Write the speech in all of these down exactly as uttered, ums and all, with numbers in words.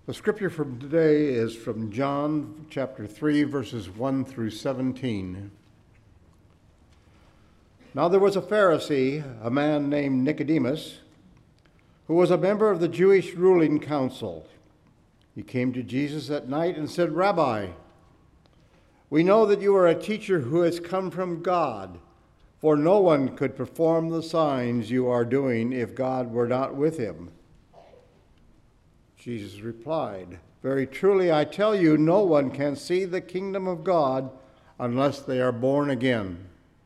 The scripture from today is from John chapter three, verses one through seventeen. Now there was a Pharisee, a man named Nicodemus, who was a member of the Jewish ruling council. He came to Jesus at night and said, "Rabbi, we know that you are a teacher who has come from God, for no one could perform the signs you are doing if God were not with him." Jesus replied, "Very truly I tell you, no one can see the kingdom of God unless they are born again."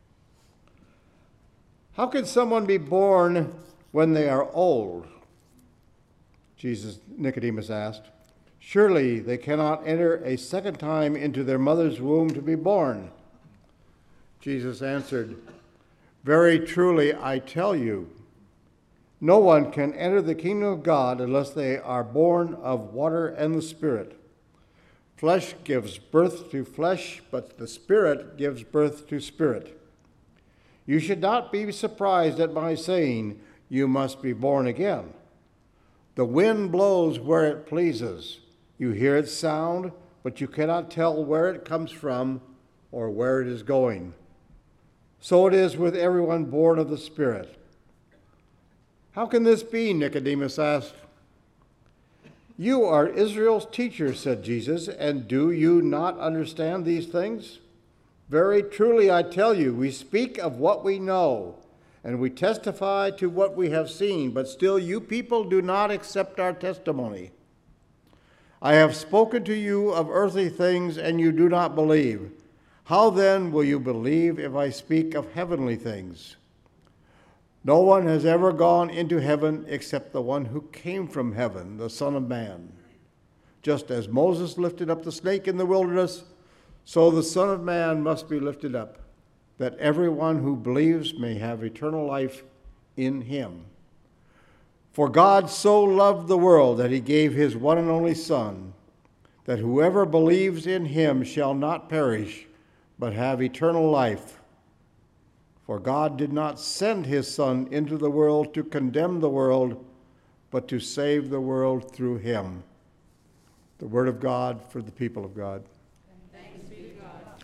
"How can someone be born when they are old?" Jesus, Nicodemus asked. "Surely they cannot enter a second time into their mother's womb to be born." Jesus answered, "Very truly I tell you, no one can enter the kingdom of God unless they are born of water and the Spirit. Flesh gives birth to flesh, but the Spirit gives birth to spirit. You should not be surprised at my saying, 'You must be born again.' The wind blows where it pleases. You hear its sound, but you cannot tell where it comes from or where it is going. So it is with everyone born of the Spirit." "How can this be?" Nicodemus asked. "You are Israel's teacher," said Jesus, "and do you not understand these things? Very truly I tell you, we speak of what we know, and we testify to what we have seen, but still you people do not accept our testimony. I have spoken to you of earthly things, and you do not believe. How then will you believe if I speak of heavenly things? No one has ever gone into heaven except the one who came from heaven, the Son of Man. Just as Moses lifted up the snake in the wilderness, so the Son of Man must be lifted up, that everyone who believes may have eternal life in him. For God so loved the world that he gave his one and only Son, that whoever believes in him shall not perish, but have eternal life. For God did not send his Son into the world to condemn the world, but to save the world through him." The word of God for the people of God. Thanks be to God.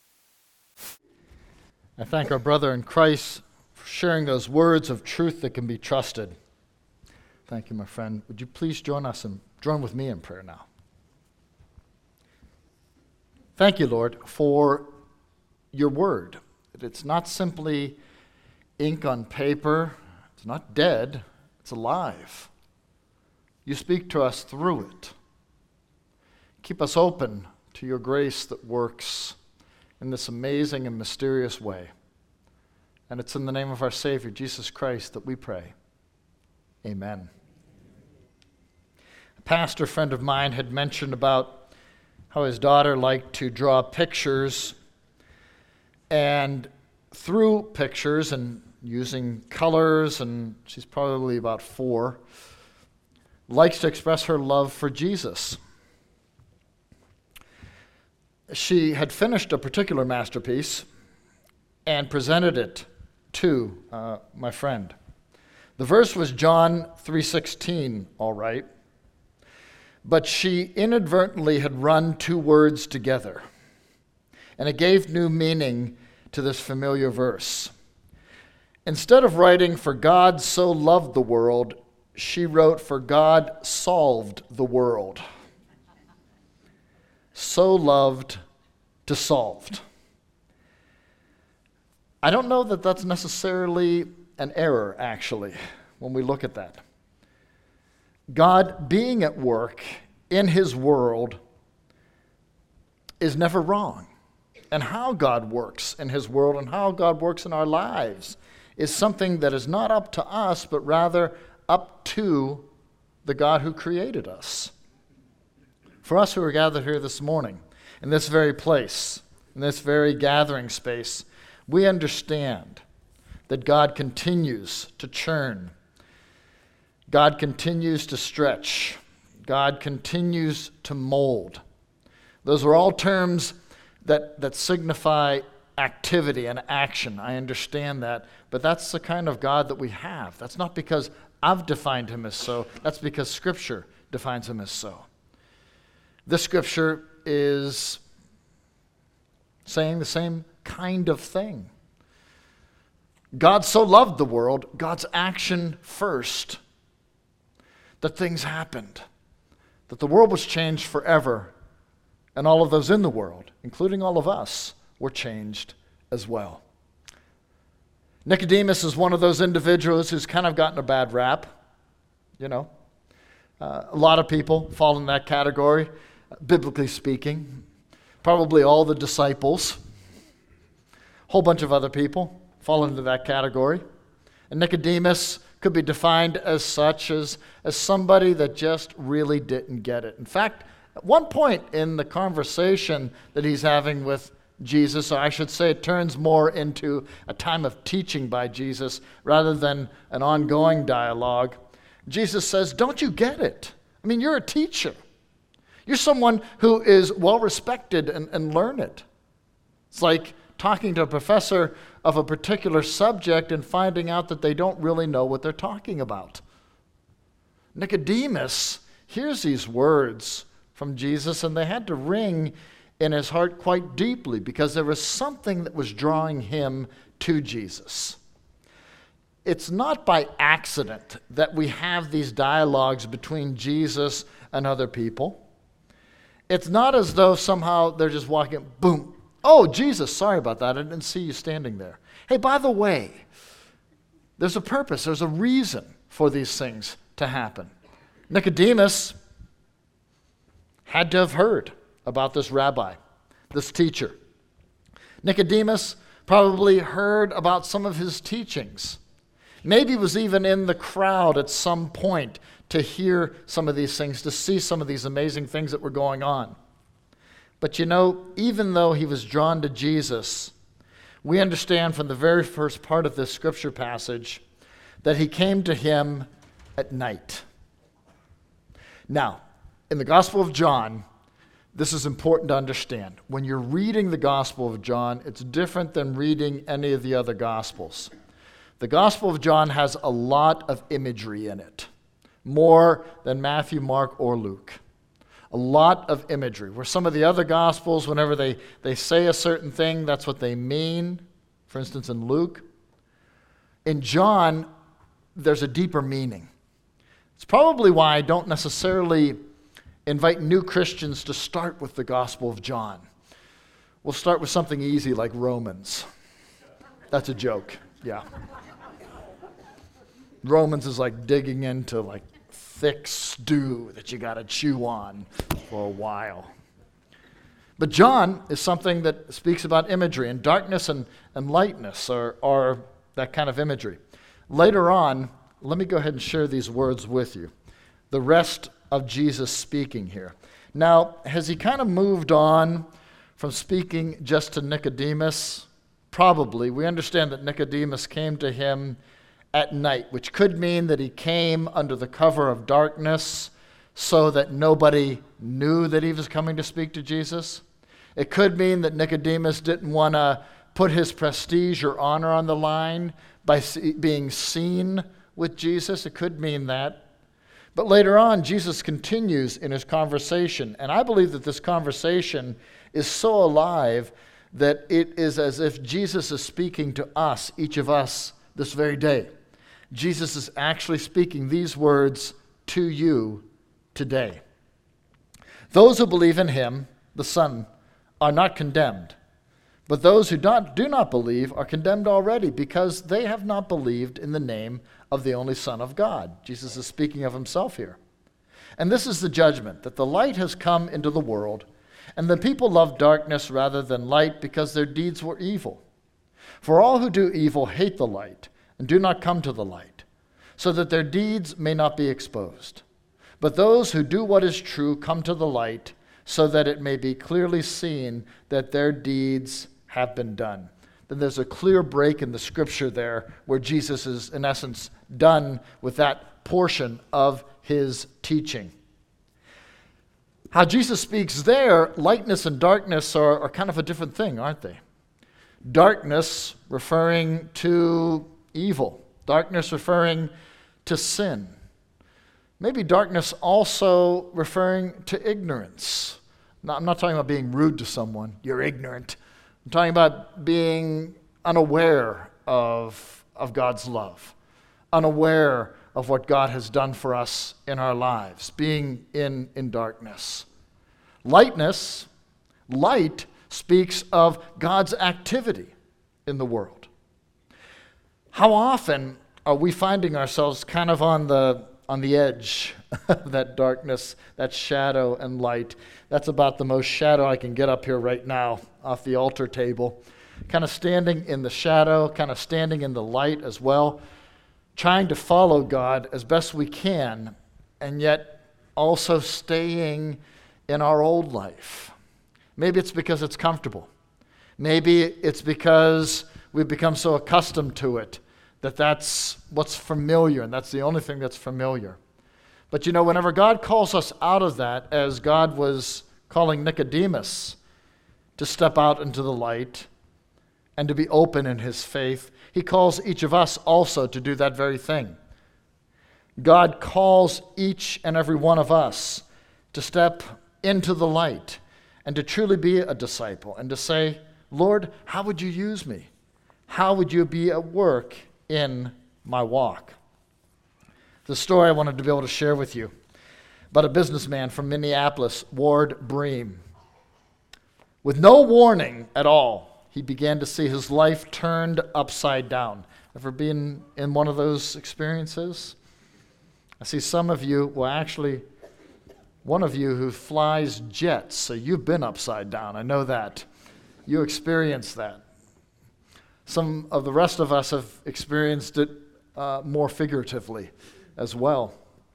I thank our brother in Christ for sharing those words of truth that can be trusted. Thank you, my friend. Would you please join us and join with me in prayer now? Thank you, Lord, for your word. It's not simply ink on paper. It's not dead. It's alive. You speak to us through it. Keep us open to your grace that works in this amazing and mysterious way. And it's in the name of our Savior, Jesus Christ, that we pray. Amen. A pastor friend of mine had mentioned about how his daughter liked to draw pictures, and through pictures and using colors, and she's probably about four, likes to express her love for Jesus. She had finished a particular masterpiece and presented it to uh, my friend. The verse was John three sixteen, all right, but she inadvertently had run two words together, and it gave new meaning to this familiar verse. Instead of writing, "For God so loved the world," she wrote, "For God solved the world." So loved to solved. I don't know that that's necessarily an error, actually, when we look at that. God being at work in his world is never wrong. And how God works in his world and how God works in our lives is something that is not up to us, but rather up to the God who created us. For us who are gathered here this morning, in this very place, in this very gathering space, we understand that God continues to churn. God continues to stretch. God continues to mold. Those are all terms that, that signify activity and action. I understand that. But that's the kind of God that we have. That's not because I've defined him as so. That's because Scripture defines him as so. This scripture is saying the same kind of thing. God so loved the world, God's action first, that things happened, that the world was changed forever, and all of those in the world, including all of us, were changed as well. Nicodemus is one of those individuals who's kind of gotten a bad rap, you know. Uh, a lot of people fall in that category, biblically speaking. Probably all the disciples, a whole bunch of other people fall into that category. And Nicodemus could be defined as such, as, as somebody that just really didn't get it. In fact, at one point in the conversation that he's having with Jesus, or I should say it turns more into a time of teaching by Jesus rather than an ongoing dialogue, Jesus says, don't you get it? I mean, you're a teacher. You're someone who is well-respected and, and learned. It's like talking to a professor of a particular subject and finding out that they don't really know what they're talking about. Nicodemus hears these words from Jesus, and they had to ring in his heart quite deeply because there was something that was drawing him to Jesus. It's not by accident that we have these dialogues between Jesus and other people. It's not as though somehow they're just walking, boom, oh, Jesus, sorry about that, I didn't see you standing there. Hey, by the way, there's a purpose, there's a reason for these things to happen. Nicodemus had to have heard about this rabbi, this teacher. Nicodemus probably heard about some of his teachings. Maybe was even in the crowd at some point to hear some of these things, to see some of these amazing things that were going on. But you know, even though he was drawn to Jesus, we understand from the very first part of this scripture passage that he came to him at night. Now, in the Gospel of John, this is important to understand. When you're reading the Gospel of John, it's different than reading any of the other Gospels. The Gospel of John has a lot of imagery in it, more than Matthew, Mark, or Luke. A lot of imagery, where some of the other Gospels, whenever they, they say a certain thing, that's what they mean. For instance, in Luke. In John, there's a deeper meaning. It's probably why I don't necessarily invite new Christians to start with the Gospel of John. We'll start with something easy like Romans. That's a joke, yeah. Romans is like digging into like thick stew that you got to chew on for a while. But John is something that speaks about imagery, and darkness and, and lightness are, are that kind of imagery. Later on, let me go ahead and share these words with you. The rest of Jesus speaking here. Now, has he kind of moved on from speaking just to Nicodemus? Probably. We understand that Nicodemus came to him at night, which could mean that he came under the cover of darkness so that nobody knew that he was coming to speak to Jesus. It could mean that Nicodemus didn't want to put his prestige or honor on the line by being seen with Jesus. It could mean that. But later on, Jesus continues in his conversation, and I believe that this conversation is so alive that it is as if Jesus is speaking to us, each of us, this very day. Jesus is actually speaking these words to you today. Those who believe in him, the Son, are not condemned, but those who not, do not believe are condemned already because they have not believed in the name of the only Son of God. Jesus is speaking of himself here. And this is the judgment, that the light has come into the world, and the people love darkness rather than light because their deeds were evil. For all who do evil hate the light and do not come to the light, so that their deeds may not be exposed. But those who do what is true come to the light, so that it may be clearly seen that their deeds have been done. Then there's a clear break in the scripture there where Jesus is, in essence, done with that portion of his teaching. How Jesus speaks there, lightness and darkness are, are kind of a different thing, aren't they? Darkness referring to evil. Darkness referring to sin. Maybe darkness also referring to ignorance. Now, I'm not talking about being rude to someone. You're ignorant. I'm talking about being unaware of, of God's love, unaware of what God has done for us in our lives, being in, in darkness. Lightness, light speaks of God's activity in the world. How often are we finding ourselves kind of on the on the edge of that darkness, that shadow and light? That's about the most shadow I can get up here right now off the altar table. Kind of standing in the shadow, kind of standing in the light as well, trying to follow God as best we can, and yet also staying in our old life. Maybe it's because it's comfortable. Maybe it's because we've become so accustomed to it that that's what's familiar, and that's the only thing that's familiar. But you know, whenever God calls us out of that, as God was calling Nicodemus to step out into the light and to be open in his faith, he calls each of us also to do that very thing. God calls each and every one of us to step into the light and to truly be a disciple and to say, Lord, how would you use me? How would you be at work in my walk? The story I wanted to be able to share with you about a businessman from Minneapolis, Ward Bream. With no warning at all, he began to see his life turned upside down. Ever been in one of those experiences? I see some of you, well actually, one of you who flies jets, so you've been upside down, I know that. You experienced that. Some of the rest of us have experienced it uh, more figuratively as well.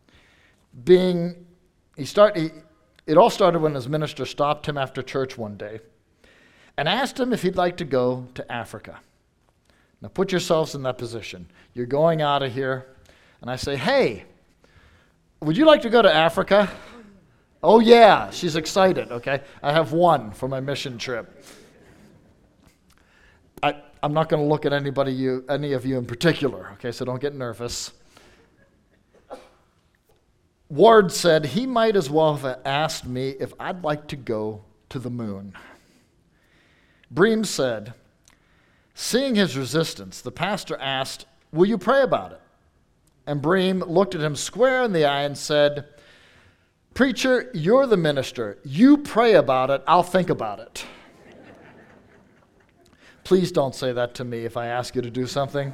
Being, he start, he, it all started when his minister stopped him after church one day and asked him if he'd like to go to Africa. Now put yourselves in that position. You're going out of here, and I say, hey, would you like to go to Africa? Oh yeah, she's excited, okay? I have one for my mission trip. I, I'm not going to look at anybody, you, any of you in particular, okay, so don't get nervous. Ward said he might as well have asked me if I'd like to go to the moon. Bream said, seeing his resistance, the pastor asked, will you pray about it? And Bream looked at him square in the eye and said, preacher, you're the minister. You pray about it, I'll think about it. Please don't say that to me if I ask you to do something.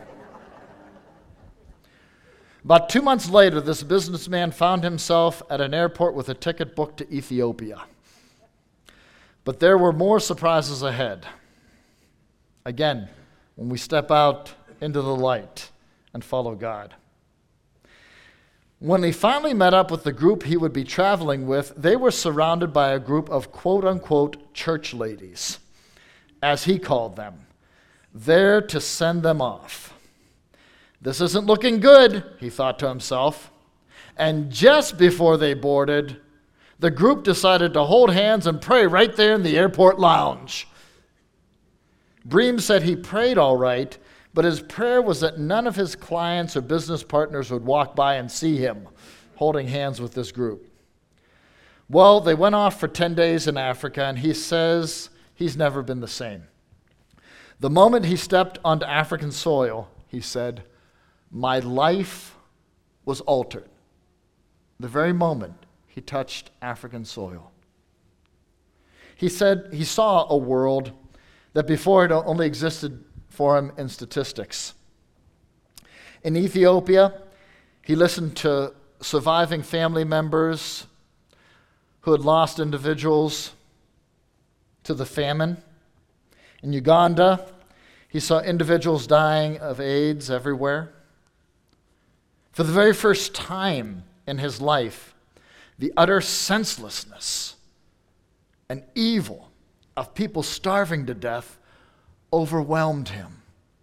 About two months later, this businessman found himself at an airport with a ticket booked to Ethiopia. But there were more surprises ahead. Again, when we step out into the light and follow God. When he finally met up with the group he would be traveling with, they were surrounded by a group of quote-unquote church ladies, as he called them, there to send them off. This isn't looking good, he thought to himself. And just before they boarded, the group decided to hold hands and pray right there in the airport lounge. Bream said he prayed all right, but his prayer was that none of his clients or business partners would walk by and see him holding hands with this group. Well, they went off for ten days in Africa, and he says he's never been the same. The moment he stepped onto African soil, he said, my life was altered. The very moment he touched African soil. He said he saw a world that before it only existed for him in statistics. In Ethiopia, he listened to surviving family members who had lost individuals to the famine. In Uganda, he saw individuals dying of AIDS everywhere. For the very first time in his life, the utter senselessness and evil of people starving to death overwhelmed him.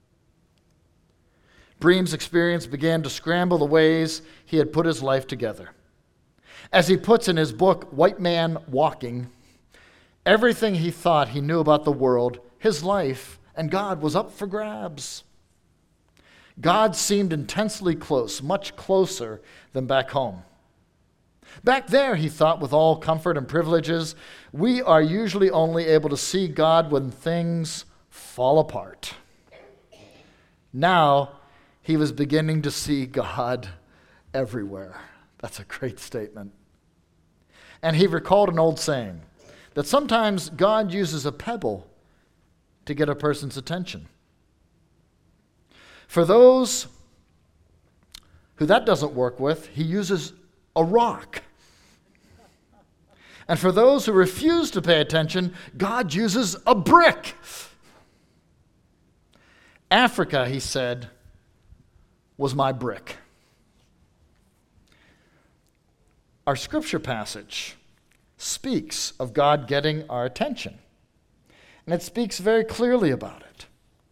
Bream's experience began to scramble the ways he had put his life together. As he puts in his book, White Man Walking, everything he thought he knew about the world, his life, and God was up for grabs. God seemed intensely close, much closer than back home. Back there, he thought, with all comfort and privileges, we are usually only able to see God when things fall apart. Now, he was beginning to see God everywhere. That's a great statement. And he recalled an old saying that sometimes God uses a pebble to get a person's attention. For those who that doesn't work with, he uses a rock. And for those who refuse to pay attention, God uses a brick. Africa, he said, was my brick. Our scripture passage speaks of God getting our attention, and it speaks very clearly about it.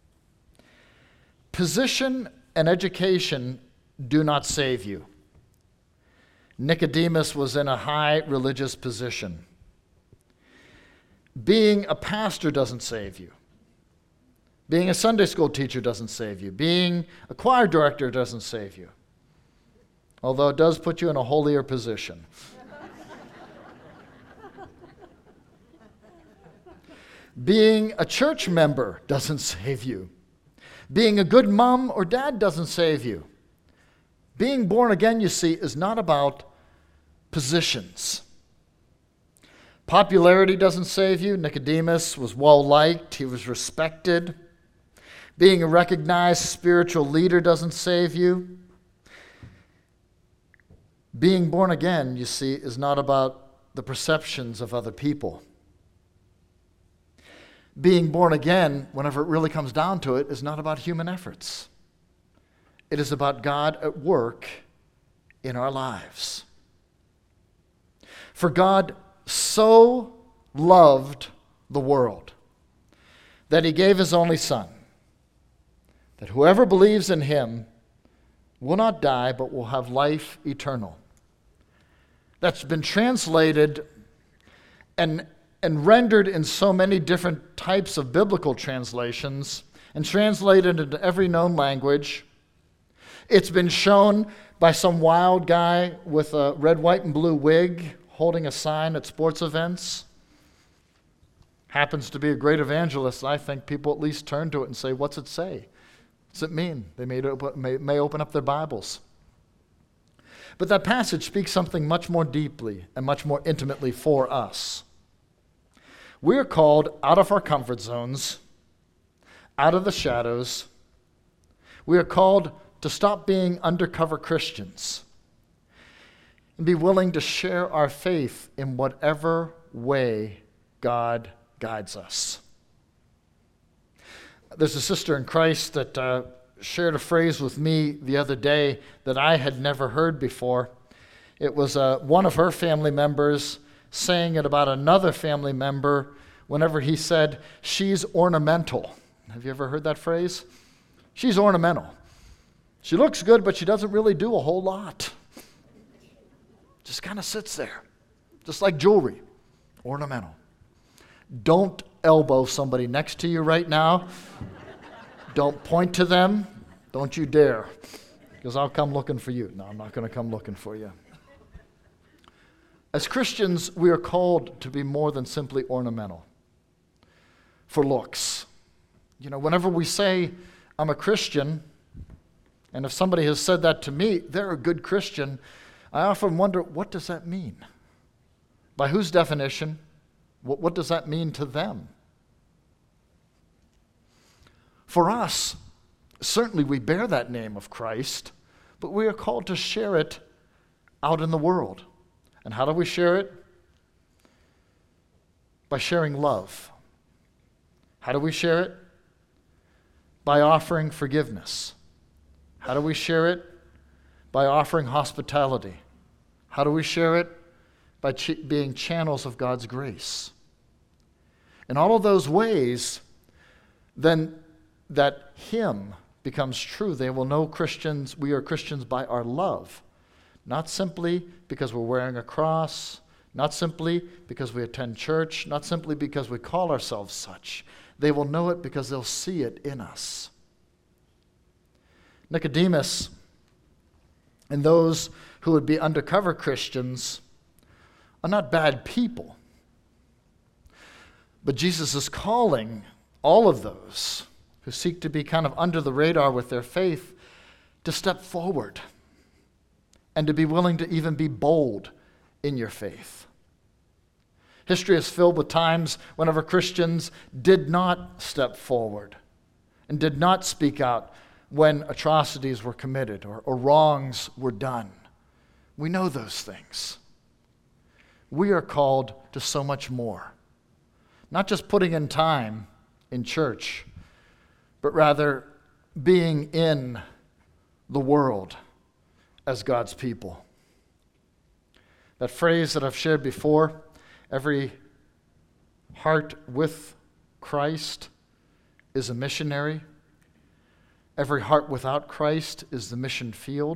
Position and education do not save you. Nicodemus was in a high religious position. Being a pastor doesn't save you. Being a Sunday school teacher doesn't save you. Being a choir director doesn't save you. Although it does put you in a holier position. Being a church member doesn't save you. Being a good mom or dad doesn't save you. Being born again, you see, is not about positions. Popularity doesn't save you. Nicodemus was well-liked. He was respected. Being a recognized spiritual leader doesn't save you. Being born again, you see, is not about the perceptions of other people. Being born again, whenever it really comes down to it, is not about human efforts. It is about God at work in our lives. For God so loved the world that he gave his only Son, that whoever believes in him will not die but will have life eternal. That's been translated and, and rendered in so many different types of biblical translations and translated into every known language. It's been shown by some wild guy with a red, white, and blue wig holding a sign at sports events. Happens to be a great evangelist. I think people at least turn to it and say, what's it say? What's it mean? They may open, may, may open up their Bibles. But that passage speaks something much more deeply and much more intimately for us. We're called out of our comfort zones, out of the shadows. We are called to stop being undercover Christians and be willing to share our faith in whatever way God guides us. There's a sister in Christ that uh, shared a phrase with me the other day that I had never heard before. It was uh, one of her family members saying it about another family member whenever he said, she's ornamental. Have you ever heard that phrase? She's ornamental. She looks good, but she doesn't really do a whole lot. Just kind of sits there, just like jewelry, ornamental. Don't elbow somebody next to you right now. Don't point to them. Don't you dare, because I'll come looking for you. No, I'm not going to come looking for you. As Christians, we are called to be more than simply ornamental for looks. You know, whenever we say, I'm a Christian, and if somebody has said that to me, they're a good Christian, I often wonder, what does that mean? By whose definition? What, what does that mean to them? For us, certainly we bear that name of Christ, but we are called to share it out in the world. And how do we share it? By sharing love. How do we share it? By offering forgiveness. How do we share it? By offering hospitality. How do we share it? By ch- being channels of God's grace. In all of those ways, then that hymn becomes true. They will know Christians, we are Christians by our love. Not simply because we're wearing a cross, not simply because we attend church, not simply because we call ourselves such. They will know it because they'll see it in us. Nicodemus and those who would be undercover Christians are not bad people. But Jesus is calling all of those who seek to be kind of under the radar with their faith to step forward and to be willing to even be bold in your faith. History is filled with times whenever Christians did not step forward and did not speak out when atrocities were committed or, or wrongs were done. We know those things. We are called to so much more. Not just putting in time in church, but rather being in the world as God's people. That phrase that I've shared before, every heart with Christ is a missionary. Every heart without Christ is the mission field,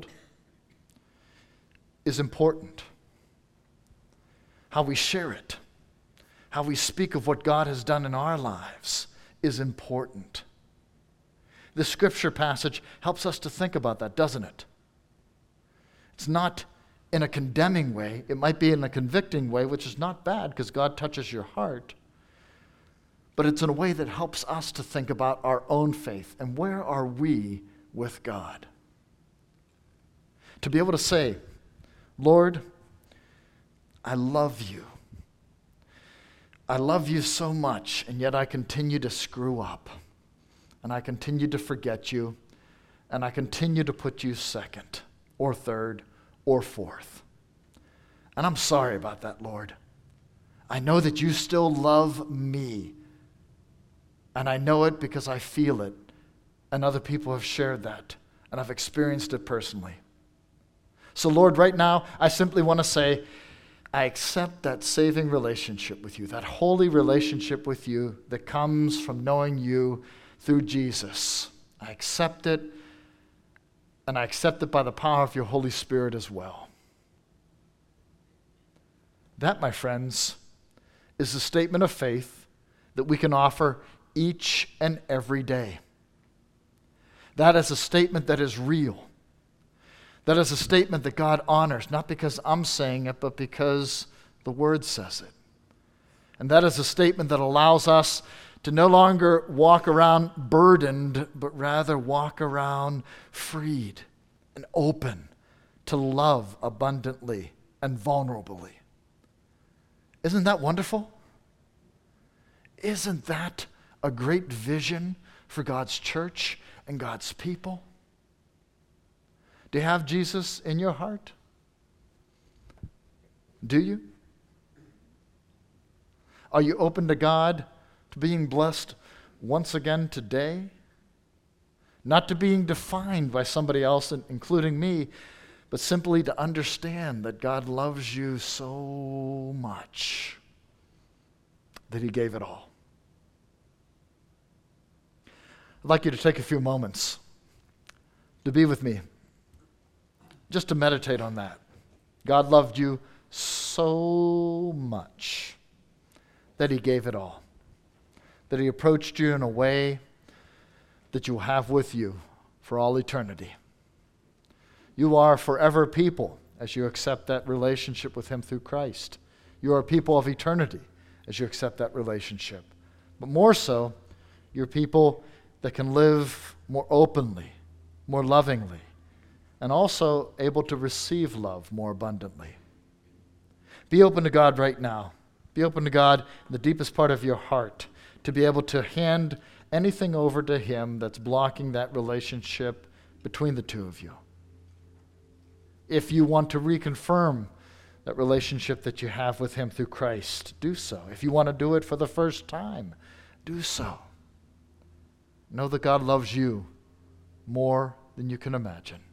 is important. How we share it, how we speak of what God has done in our lives is important. This scripture passage helps us to think about that, doesn't it? It's not in a condemning way. It might be in a convicting way, which is not bad because God touches your heart. But it's in a way that helps us to think about our own faith and where are we with God. To be able to say, Lord, I love you. I love you so much, and yet I continue to screw up. And I continue to forget you. And I continue to put you second or third or fourth. And I'm sorry about that, Lord. I know that you still love me. And I know it because I feel it. And other people have shared that. And I've experienced it personally. So, Lord, right now, I simply want to say, I accept that saving relationship with you, that holy relationship with you that comes from knowing you through Jesus. I accept it, and I accept it by the power of your Holy Spirit as well. That, my friends, is a statement of faith that we can offer each and every day. That is a statement that is real. That is a statement that God honors, not because I'm saying it, but because the Word says it. And that is a statement that allows us to no longer walk around burdened, but rather walk around freed and open to love abundantly and vulnerably. Isn't that wonderful? Isn't that a great vision for God's church and God's people? Do you have Jesus in your heart? Do you? Are you open to God, to being blessed once again today? Not to being defined by somebody else, including me, but simply to understand that God loves you so much that he gave it all. I'd like you to take a few moments to be with me, just to meditate on that. God loved you so much that he gave it all, that he approached you in a way that you will have with you for all eternity. You are forever people as you accept that relationship with him through Christ. You are people of eternity as you accept that relationship. But more so, you're people that can live more openly, more lovingly, and also able to receive love more abundantly. Be open to God right now. Be open to God in the deepest part of your heart to be able to hand anything over to him that's blocking that relationship between the two of you. If you want to reconfirm that relationship that you have with him through Christ, do so. If you want to do it for the first time, do so. Know that God loves you more than you can imagine.